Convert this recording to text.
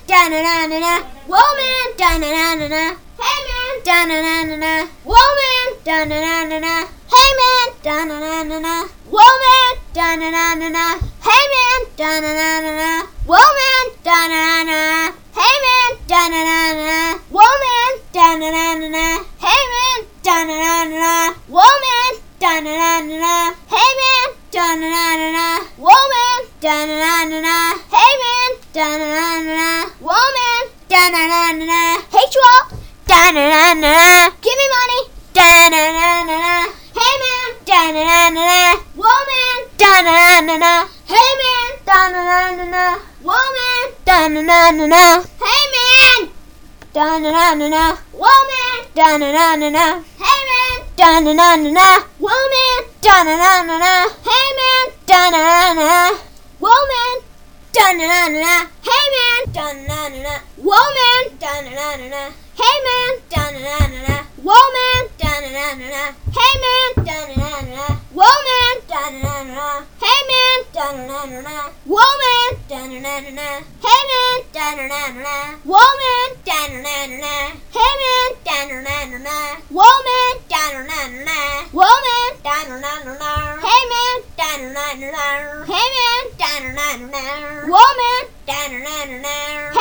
da-na-na-na-na, woman, da-na-na-na-na, hey man, da-na-na-na-na, woman, da-na-na-na-na, hey man, da-na-na-na-na, woman, da-na-na-na-na, hey man, da-na-na-na-na, woman, da-na-na-na-na, hey man, da-na-na-na-na, woman, da-na-na-na-na, hey man, da-na-na-na-na, woman, da-na-na-na-na, hey man, da-na-na-na-na, woman, da-na-na-na-na, hey man, da-na-na-na-na, woman, da-na-na-na-na, hey Joel, da-na-na-na-na, give me money, da-na-na-na-na, hey man, da-na-na-na-na, woman, da-na-na-na-na, hey man, da-na-na-na-na, woman, da-na-na-na-na, hey man, da-na-na-na-na, woman, da-na-na-na-na, hey man, da-na-na-na-na, woman, da-na-na-na-na, hey man, da-na-na-na, woman, da-na-na-na-na, hey man, da-na-na-na-na, woman, da-na-na-na-na, hey man, da-na-na-na-na, woman, da-na-na-na-na, hey man, da-na-na-na-na, woman, da-na-na-na-na, hey man, da-na-na-na-na, woman, da-na-na-na-na, hey man, da-na-na-na-na, woman, da-na-na-na-na, hey man, da-na-na-na-na, woman, da-na-na-na-na, woman, da-na-na-na-na, hey man, da-na-na-na-na, hey man, da-na-na-na-na, woman, da-na-na-na-na,